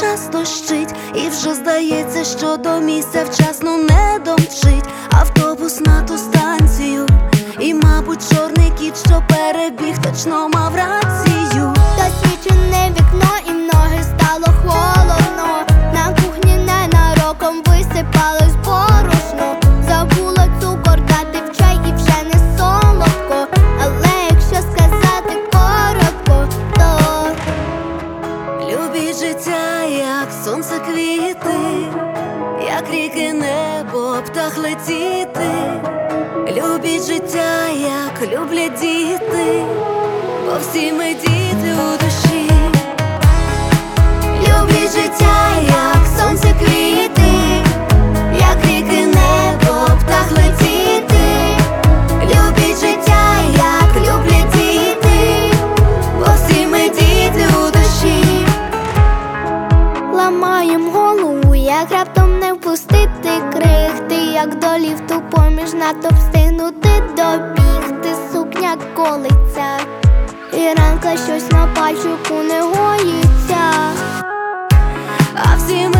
нас дощить, і вже здається, що до місця вчасно не домчить автобус на ту станцію. І, мабуть, чорний кіт, що перебіг, точно мав рацію. Засвічене вікно, і в ноги стало холодно. На кухні ненароком висипалось борошно. Забула цукор дати в чай, і вже не солодко. Але якщо сказати коротко, то любіть життя, як сонце, квіти, як ріки, небо, птах летіти. Любіть життя, як люблять діти, бо всі ми діти у душі. Любіть життя, як сонце, квіти, як ріки, небо, птах летіти. Любіть життя, як люблять діти, бо всі ми діти у душі. ламаєм голову, як раптом не впустити крихти, як до ліфту поміж натовп встигнути добігти. Сукня колиться, і ранка щось на пальчику не гоїться. А всі ми